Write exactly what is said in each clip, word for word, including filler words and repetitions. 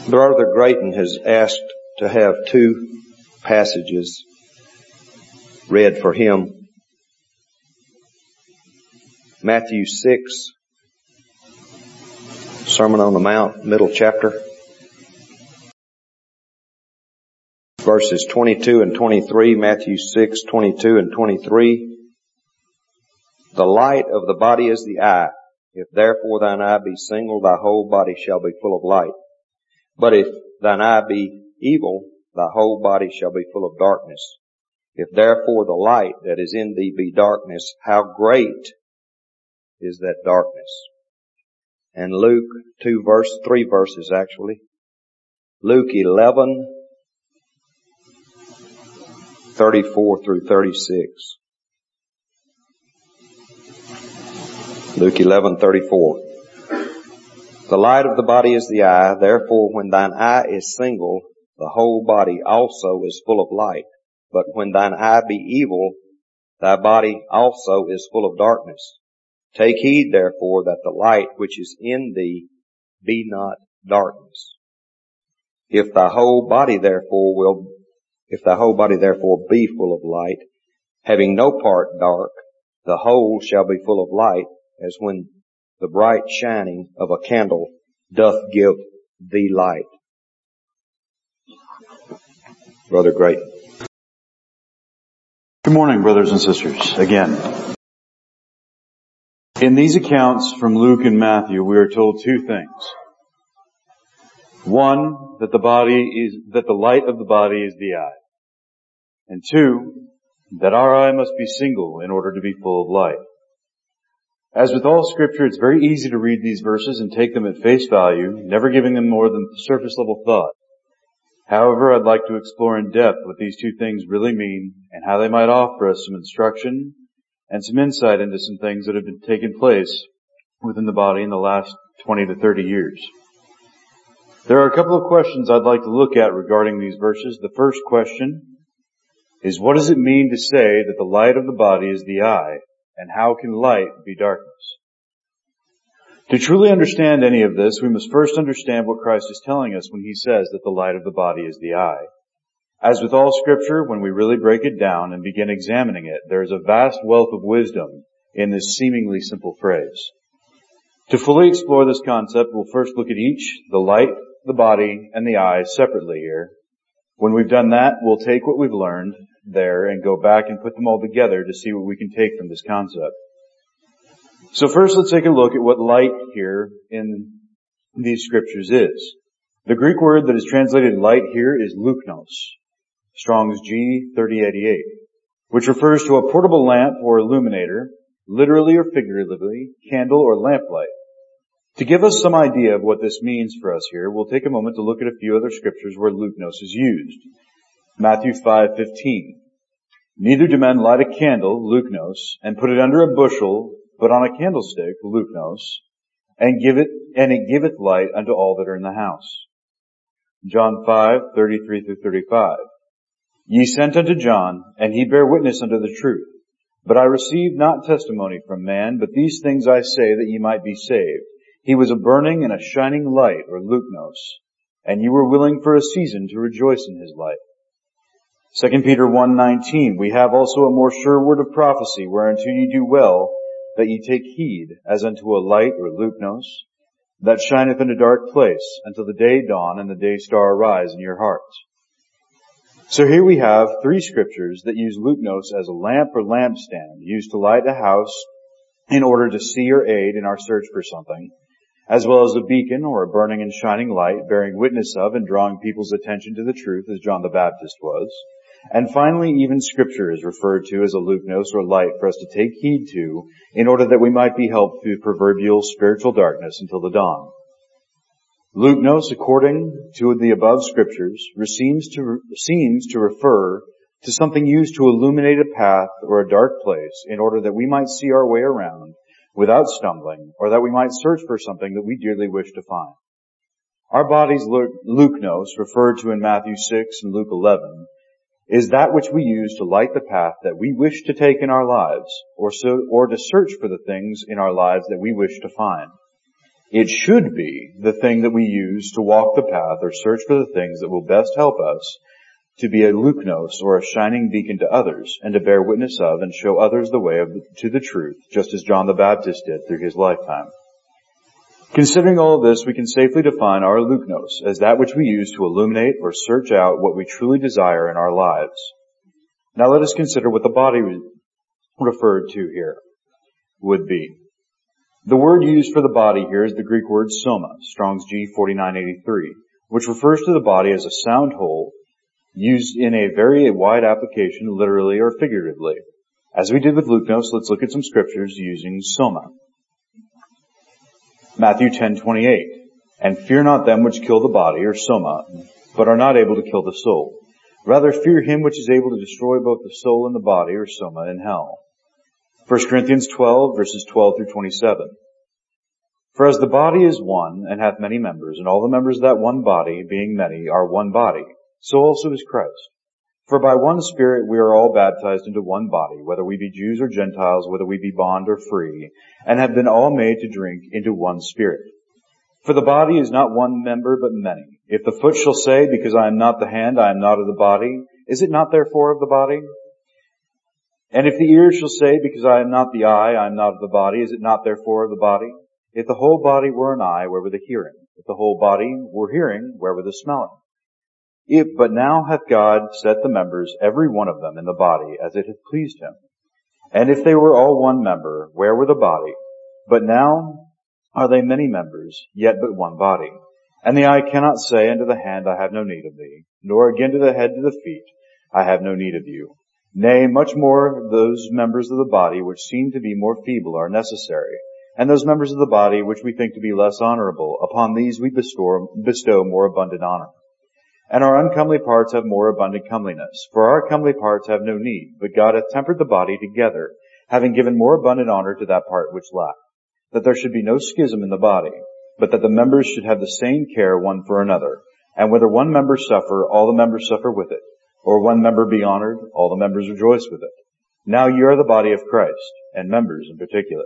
Brother Grayton has asked to have two passages read for him. Matthew six, Sermon on the Mount, middle chapter, verses twenty-two and twenty-three, Matthew six, twenty-two and twenty-three. The light of the body is the eye. If therefore thine eye be single, thy whole body shall be full of light. But if thine eye be evil, thy whole body shall be full of darkness. If therefore the light that is in thee be darkness, how great is that darkness? And Luke, two verse, three verses actually. Luke eleven, thirty-four through thirty-six. Luke eleven, thirty-four. The light of the body is the eye. Therefore, when thine eye is single, the whole body also is full of light. But when thine eye be evil, thy body also is full of darkness. Take heed, therefore, that the light which is in thee be not darkness. If thy whole body therefore will, if thy whole body therefore be full of light, having no part dark, the whole shall be full of light, as when the bright shining of a candle doth give thee light. Brother Grayton. Good morning, brothers and sisters, again. In these accounts from Luke and Matthew, we are told two things. One, that the body is, that the light of the body is the eye. And two, that our eye must be single in order to be full of light. As with all Scripture, it's very easy to read these verses and take them at face value, never giving them more than surface level thought. However, I'd like to explore in depth what these two things really mean and how they might offer us some instruction and some insight into some things that have been taking place within the body in the last twenty to thirty years. There are a couple of questions I'd like to look at regarding these verses. The first question is, what does it mean to say that the light of the body is the eye? And how can light be darkness? To truly understand any of this, we must first understand what Christ is telling us when He says that the light of the body is the eye. As with all Scripture, when we really break it down and begin examining it, there is a vast wealth of wisdom in this seemingly simple phrase. To fully explore this concept, we'll first look at each, the light, the body, and the eye separately here. When we've done that, we'll take what we've learned there and go back and put them all together to see what we can take from this concept. So first, let's take a look at what light here in these scriptures is. The Greek word that is translated light here is luknos, Strong's G thirty eighty-eight, which refers to a portable lamp or illuminator, literally or figuratively, candle or lamplight. To give us some idea of what this means for us here, we'll take a moment to look at a few other scriptures where luknos is used. Matthew five fifteen. Neither do men light a candle, luknos, and put it under a bushel, but on a candlestick, luknos, and give it, and it giveth light unto all that are in the house. John five thirty-three through thirty-five. Ye sent unto John, and he bare witness unto the truth. But I received not testimony from man, but these things I say that ye might be saved. He was a burning and a shining light, or luknos, and ye were willing for a season to rejoice in his light. Second Peter one nineteen, we have also a more sure word of prophecy, whereunto ye do well, that ye take heed, as unto a light, or luknos, that shineth in a dark place, until the day dawn and the day star arise in your hearts. So here we have three scriptures that use luknos as a lamp or lampstand, used to light a house in order to see or aid in our search for something, as well as a beacon or a burning and shining light, bearing witness of and drawing people's attention to the truth, as John the Baptist was. And finally, even Scripture is referred to as a luknos or light for us to take heed to in order that we might be helped through proverbial spiritual darkness until the dawn. Luknos, according to the above Scriptures, seems to, seems to refer to something used to illuminate a path or a dark place in order that we might see our way around without stumbling, or that we might search for something that we dearly wish to find. Our body's luknos, referred to in Matthew six and Luke eleven, is that which we use to light the path that we wish to take in our lives, or so, or to search for the things in our lives that we wish to find. It should be the thing that we use to walk the path or search for the things that will best help us to be a luknos, or a shining beacon to others, and to bear witness of and show others the way of, to the truth, just as John the Baptist did through his lifetime. Considering all of this, we can safely define our luknos as that which we use to illuminate or search out what we truly desire in our lives. Now let us consider what the body referred to here would be. The word used for the body here is the Greek word soma, Strong's G forty-nine eighty-three, which refers to the body as a sound whole, used in a very wide application, literally or figuratively. As we did with luknos, let's look at some scriptures using soma. Matthew ten twenty-eight, and fear not them which kill the body, or soma, but are not able to kill the soul. Rather fear him which is able to destroy both the soul and the body, or soma, in hell. First Corinthians twelve, verses twelve through twenty-seven. For as the body is one, and hath many members, and all the members of that one body, being many, are one body, so also is Christ. For by one Spirit we are all baptized into one body, whether we be Jews or Gentiles, whether we be bond or free, and have been all made to drink into one Spirit. For the body is not one member, but many. If the foot shall say, because I am not the hand, I am not of the body, is it not therefore of the body? And if the ear shall say, because I am not the eye, I am not of the body, is it not therefore of the body? If the whole body were an eye, where were the hearing? If the whole body were hearing, where were the smelling? If, but now hath God set the members, every one of them, in the body, as it hath pleased him. And if they were all one member, where were the body? But now are they many members, yet but one body. And the eye cannot say unto the hand, I have no need of thee, nor again to the head to the feet, I have no need of you. Nay, much more those members of the body which seem to be more feeble are necessary, and those members of the body which we think to be less honorable, upon these we bestow, bestow more abundant honor. And our uncomely parts have more abundant comeliness. For our comely parts have no need, but God hath tempered the body together, having given more abundant honor to that part which lacked, that there should be no schism in the body, but that the members should have the same care one for another. And whether one member suffer, all the members suffer with it, or one member be honored, all the members rejoice with it. Now ye are the body of Christ, and members in particular.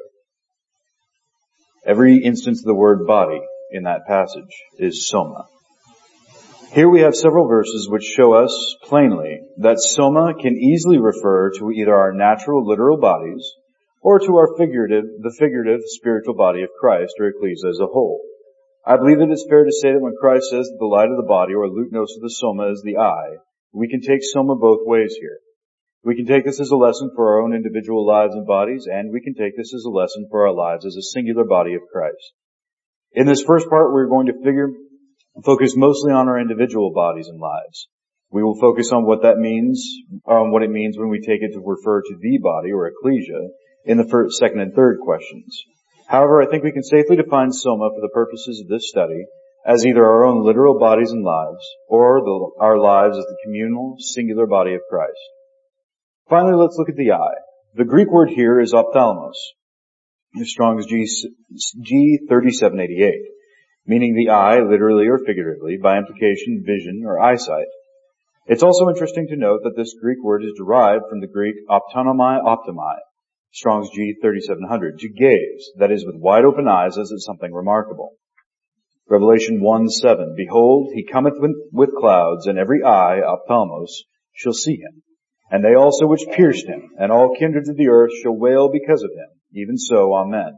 Every instance of the word body in that passage is soma. Here we have several verses which show us plainly that soma can easily refer to either our natural literal bodies or to our figurative, the figurative spiritual body of Christ, or ecclesia as a whole. I believe it is fair to say that when Christ says that the light of the body, or luknos of the soma, is the eye, we can take soma both ways here. We can take this as a lesson for our own individual lives and bodies, and we can take this as a lesson for our lives as a singular body of Christ. In this first part, we're going to figure focus mostly on our individual bodies and lives. We will focus on what that means, on what it means when we take it to refer to the body, or ecclesia, in the first, second, and third questions. However, I think we can safely define soma for the purposes of this study as either our own literal bodies and lives, or the, our lives as the communal, singular body of Christ. Finally, let's look at the eye. The Greek word here is ophthalmos, Strong's G thirty-seven eighty-eight. Meaning the eye, literally or figuratively, by implication, vision or eyesight. It's also interesting to note that this Greek word is derived from the Greek optonomai optomai, Strong's G thirty-seven hundred, to gaze, that is, with wide open eyes as at something remarkable. Revelation one seven, behold, he cometh with, with clouds, and every eye, ophthalmos, shall see him. And they also which pierced him, and all kindreds of the earth shall wail because of him. Even so, amen.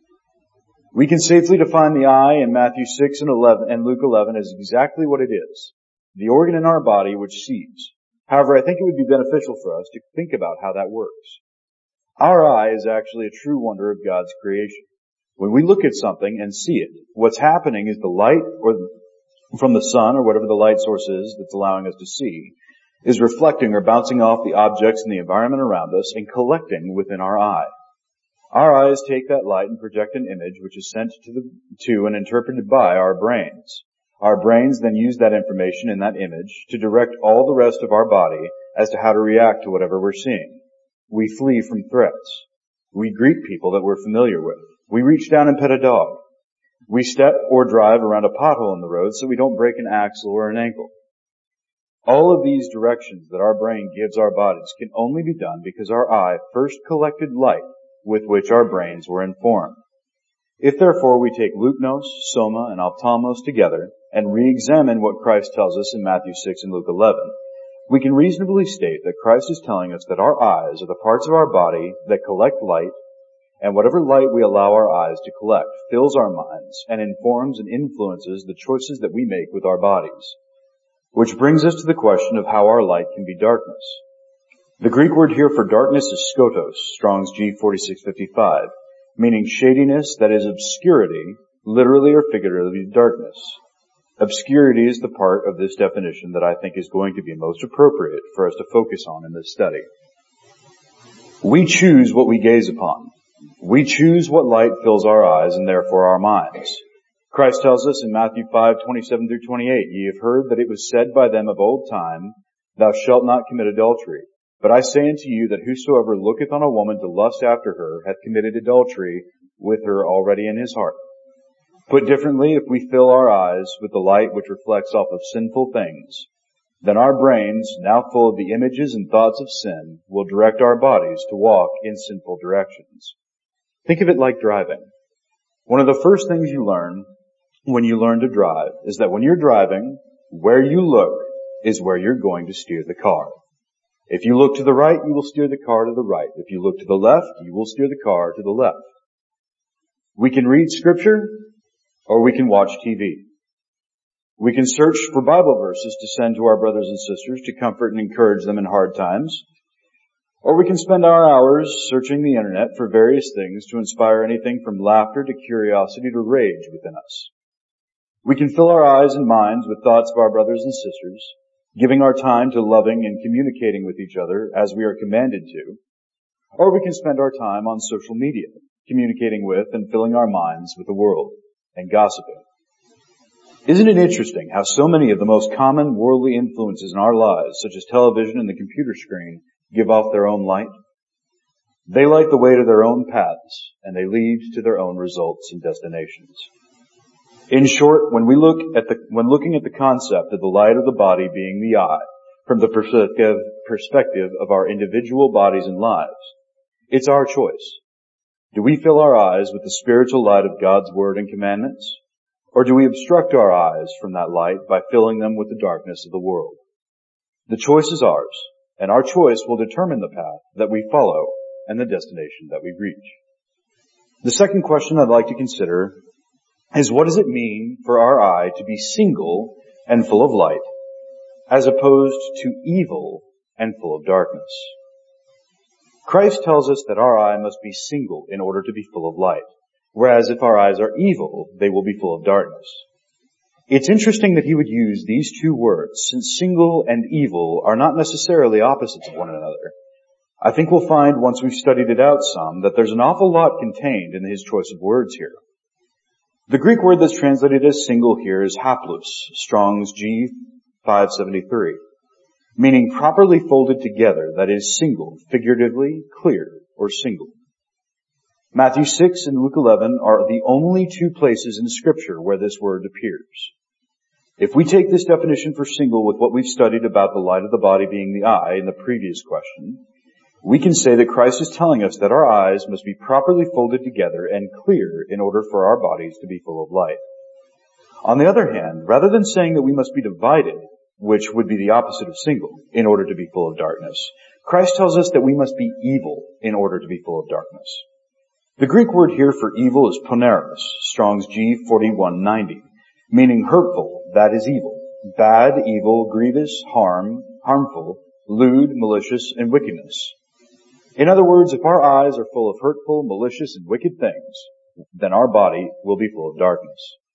We can safely define the eye in Matthew six and eleven and Luke eleven as exactly what it is, the organ in our body which sees. However, I think it would be beneficial for us to think about how that works. Our eye is actually a true wonder of God's creation. When we look at something and see it, what's happening is the light or from the sun or whatever the light source is that's allowing us to see is reflecting or bouncing off the objects in the environment around us and collecting within our eye. Our eyes take that light and project an image which is sent to, the, to and interpreted by our brains. Our brains then use that information in that image to direct all the rest of our body as to how to react to whatever we're seeing. We flee from threats. We greet people that we're familiar with. We reach down and pet a dog. We step or drive around a pothole in the road so we don't break an axle or an ankle. All of these directions that our brain gives our bodies can only be done because our eye first collected light with which our brains were informed. If therefore we take leuknos, soma, and ophthalmos together and re-examine what Christ tells us in Matthew six and Luke eleven, we can reasonably state that Christ is telling us that our eyes are the parts of our body that collect light, and whatever light we allow our eyes to collect fills our minds and informs and influences the choices that we make with our bodies. Which brings us to the question of how our light can be darkness. The Greek word here for darkness is skotos, Strong's G forty-six fifty-five, meaning shadiness, that is obscurity, literally or figuratively darkness. Obscurity is the part of this definition that I think is going to be most appropriate for us to focus on in this study. We choose what we gaze upon. We choose what light fills our eyes and therefore our minds. Christ tells us in Matthew five twenty-seven through twenty-eight, "Ye have heard that it was said by them of old time, Thou shalt not commit adultery. But I say unto you that whosoever looketh on a woman to lust after her hath committed adultery with her already in his heart." Put differently, if we fill our eyes with the light which reflects off of sinful things, then our brains, now full of the images and thoughts of sin, will direct our bodies to walk in sinful directions. Think of it like driving. One of the first things you learn when you learn to drive is that when you're driving, where you look is where you're going to steer the car. If you look to the right, you will steer the car to the right. If you look to the left, you will steer the car to the left. We can read scripture, or we can watch T V. We can search for Bible verses to send to our brothers and sisters to comfort and encourage them in hard times. Or we can spend our hours searching the internet for various things to inspire anything from laughter to curiosity to rage within us. We can fill our eyes and minds with thoughts of our brothers and sisters, giving our time to loving and communicating with each other as we are commanded to. Or we can spend our time on social media, communicating with and filling our minds with the world and gossiping. Isn't it interesting how so many of the most common worldly influences in our lives, such as television and the computer screen, give off their own light? They light the way to their own paths, and they lead to their own results and destinations. In short, when we look at the, when looking at the concept of the light of the body being the eye, from the perspective, perspective of our individual bodies and lives, it's our choice. Do we fill our eyes with the spiritual light of God's word and commandments? Or do we obstruct our eyes from that light by filling them with the darkness of the world? The choice is ours, and our choice will determine the path that we follow and the destination that we reach. The second question I'd like to consider is, what does it mean for our eye to be single and full of light, as opposed to evil and full of darkness? Christ tells us that our eye must be single in order to be full of light, whereas if our eyes are evil, they will be full of darkness. It's interesting that he would use these two words, since single and evil are not necessarily opposites of one another. I think we'll find, once we've studied it out some, that there's an awful lot contained in his choice of words here. The Greek word that's translated as single here is haplous, Strong's G five seventy-three, meaning properly folded together, that is single, figuratively, clear, or single. Matthew six and Luke eleven are the only two places in Scripture where this word appears. If we take this definition for single with what we've studied about the light of the body being the eye in the previous question, we can say that Christ is telling us that our eyes must be properly folded together and clear in order for our bodies to be full of light. On the other hand, rather than saying that we must be divided, which would be the opposite of single, in order to be full of darkness, Christ tells us that we must be evil in order to be full of darkness. The Greek word here for evil is poneros, Strong's G forty-one ninety, meaning hurtful, that is evil, bad, evil, grievous, harm, harmful, lewd, malicious, and wickedness. In other words, if our eyes are full of hurtful, malicious, and wicked things, then our body will be full of darkness.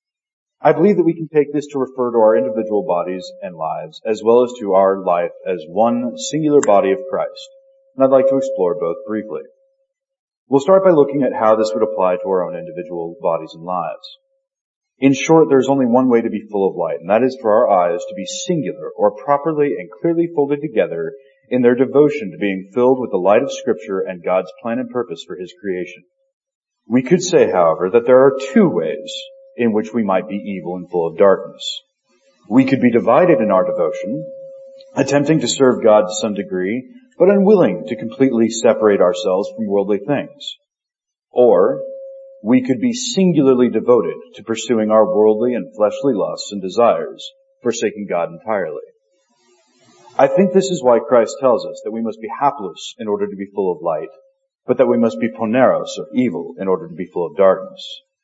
I believe that we can take this to refer to our individual bodies and lives, as well as to our life as one singular body of Christ, and I'd like to explore both briefly. We'll start by looking at how this would apply to our own individual bodies and lives. In short, there's only one way to be full of light, and that is for our eyes to be singular or properly and clearly folded together in their devotion to being filled with the light of Scripture and God's plan and purpose for His creation. We could say, however, that there are two ways in which we might be evil and full of darkness. We could be divided in our devotion, attempting to serve God to some degree, but unwilling to completely separate ourselves from worldly things. Or we could be singularly devoted to pursuing our worldly and fleshly lusts and desires, forsaking God entirely. I think this is why Christ tells us that we must be hapless in order to be full of light, but that we must be poneros, or evil, in order to be full of darkness.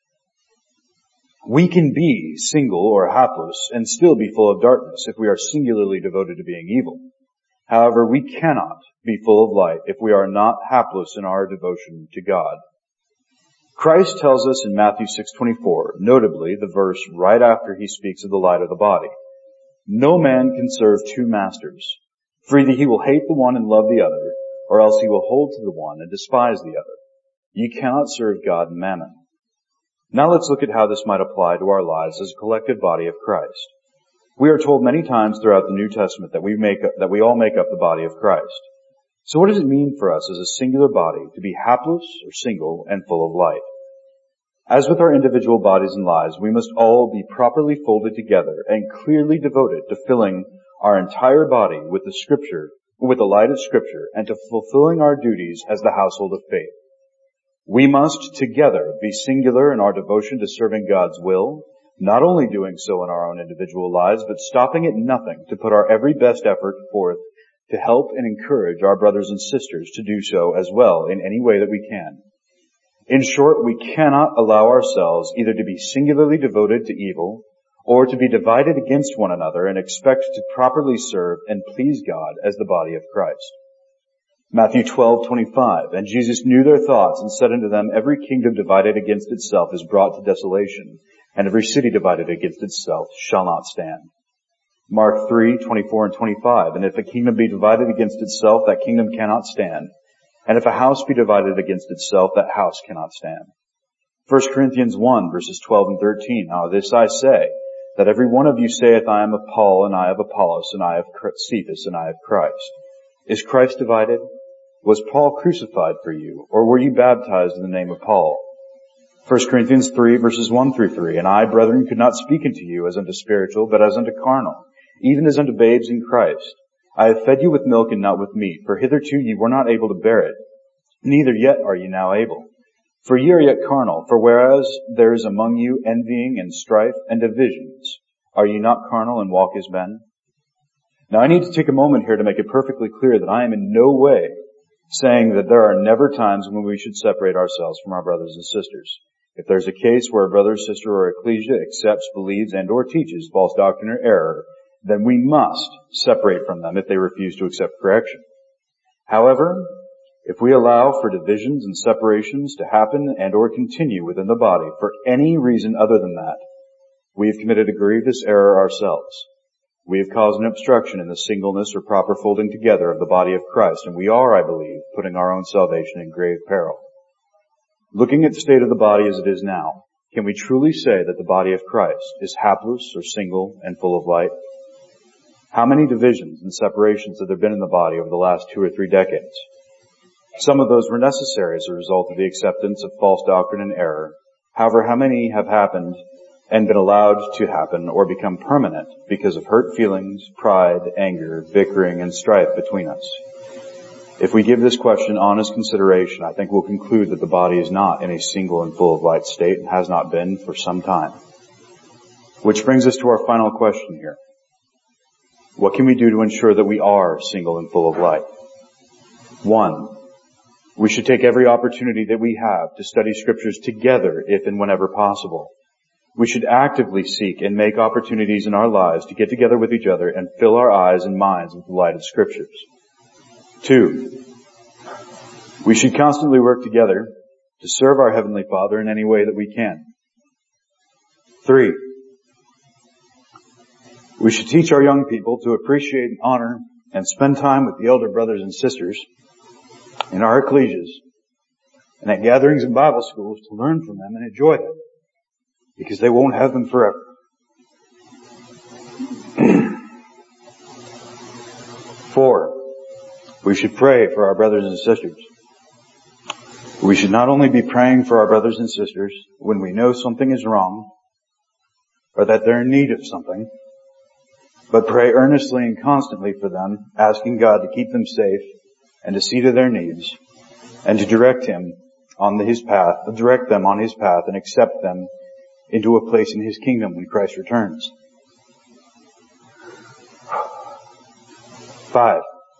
We can be single or hapless and still be full of darkness if we are singularly devoted to being evil. However, we cannot be full of light if we are not hapless in our devotion to God. Christ tells us in Matthew six twenty-four, notably the verse right after he speaks of the light of the body, "No man can serve two masters, for either he will hate the one and love the other, or else he will hold to the one and despise the other. You cannot serve God and mammon." Now let's look at how this might apply to our lives as a collective body of Christ. We are told many times throughout the New Testament that we make up, that we all make up the body of Christ. So what does it mean for us as a singular body to be hapless or single and full of light? As with our individual bodies and lives, we must all be properly folded together and clearly devoted to filling our entire body with the Scripture, with the light of Scripture, and to fulfilling our duties as the household of faith. We must together be singular in our devotion to serving God's will, not only doing so in our own individual lives, but stopping at nothing to put our every best effort forth to help and encourage our brothers and sisters to do so as well in any way that we can. In short, we cannot allow ourselves either to be singularly devoted to evil or to be divided against one another and expect to properly serve and please God as the body of Christ. Matthew twelve twenty-five, "And Jesus knew their thoughts and said unto them, Every kingdom divided against itself is brought to desolation, and every city divided against itself shall not stand." Mark three twenty-four and twenty-five, "And if a kingdom be divided against itself, that kingdom cannot stand. And if a house be divided against itself, that house cannot stand." First Corinthians one, verses twelve and thirteen, "Now this I say, that every one of you saith, I am of Paul, and I of Apollos, and I of Cephas, and I of Christ. Is Christ divided? Was Paul crucified for you, or were you baptized in the name of Paul?" First Corinthians three, verses one through three, "And I, brethren, could not speak unto you as unto spiritual, but as unto carnal, even as unto babes in Christ. I have fed you with milk and not with meat, for hitherto ye were not able to bear it, neither yet are ye now able. For ye are yet carnal, for whereas there is among you envying and strife and divisions, are ye not carnal and walk as men?" Now I need to take a moment here to make it perfectly clear that I am in no way saying that there are never times when we should separate ourselves from our brothers and sisters. If there's a case where a brother, sister, or ecclesia accepts, believes, and or teaches false doctrine or error, then we must separate from them if they refuse to accept correction. However, if we allow for divisions and separations to happen and or continue within the body for any reason other than that, we have committed a grievous error ourselves. We have caused an obstruction in the singleness or proper folding together of the body of Christ, and we are, I believe, putting our own salvation in grave peril. Looking at the state of the body as it is now, can we truly say that the body of Christ is hapless or single and full of light? How many divisions and separations have there been in the body over the last two or three decades? Some of those were necessary as a result of the acceptance of false doctrine and error. However, how many have happened and been allowed to happen or become permanent because of hurt feelings, pride, anger, bickering, and strife between us? If we give this question honest consideration, I think we'll conclude that the body is not in a single and full of light state and has not been for some time. Which brings us to our final question here. What can we do to ensure that we are single and full of light? One, we should take every opportunity that we have to study scriptures together if and whenever possible. We should actively seek and make opportunities in our lives to get together with each other and fill our eyes and minds with the light of scriptures. Two, we should constantly work together to serve our Heavenly Father in any way that we can. Three, we should teach our young people to appreciate and honor and spend time with the elder brothers and sisters in our ecclesias and at gatherings and Bible schools to learn from them and enjoy them, because they won't have them forever. Four, we should pray for our brothers and sisters. We should not only be praying for our brothers and sisters when we know something is wrong or that they're in need of something, but pray earnestly and constantly for them, asking God to keep them safe and to see to their needs and to direct Him on his path, direct them on his path, and accept them into a place in his kingdom when Christ returns. Five.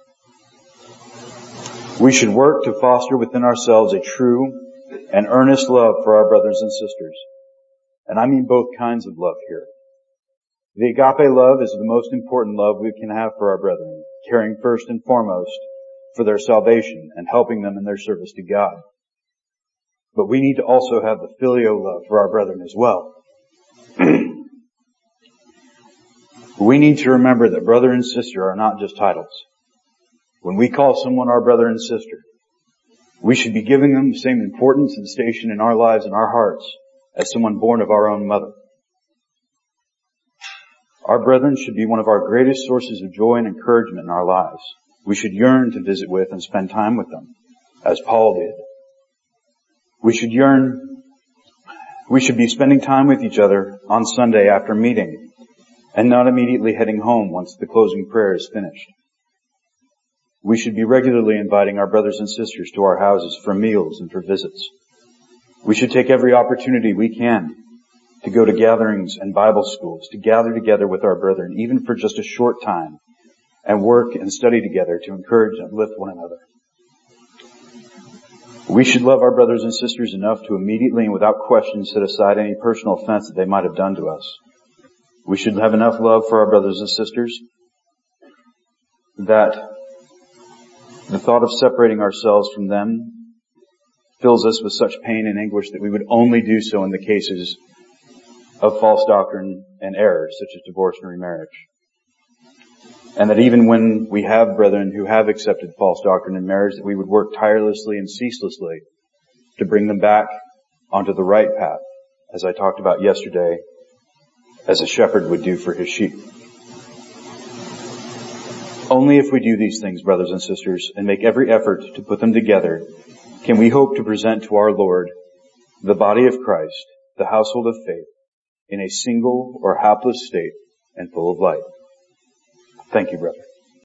We should work to foster within ourselves a true and earnest love for our brothers and sisters. And I mean both kinds of love here. The agape love is the most important love we can have for our brethren, caring first and foremost for their salvation and helping them in their service to God. But we need to also have the filial love for our brethren as well. We need to remember that brother and sister are not just titles. When we call someone our brother and sister, we should be giving them the same importance and station in our lives and our hearts as someone born of our own mother. Our brethren should be one of our greatest sources of joy and encouragement in our lives. We should yearn to visit with and spend time with them, as Paul did. We should yearn, we should be spending time with each other on Sunday after meeting and not immediately heading home once the closing prayer is finished. We should be regularly inviting our brothers and sisters to our houses for meals and for visits. We should take every opportunity we can to go to gatherings and Bible schools, to gather together with our brethren, even for just a short time, and work and study together to encourage and lift one another. We should love our brothers and sisters enough to immediately and without question set aside any personal offense that they might have done to us. We should have enough love for our brothers and sisters that the thought of separating ourselves from them fills us with such pain and anguish that we would only do so in the cases of false doctrine and errors, such as divorce and remarriage. And that even when we have brethren who have accepted false doctrine and marriage, that we would work tirelessly and ceaselessly to bring them back onto the right path, as I talked about yesterday, as a shepherd would do for his sheep. Only if we do these things, brothers and sisters, and make every effort to put them together, can we hope to present to our Lord the body of Christ, the household of faith, in a single or hapless state and full of light. Thank you, brother.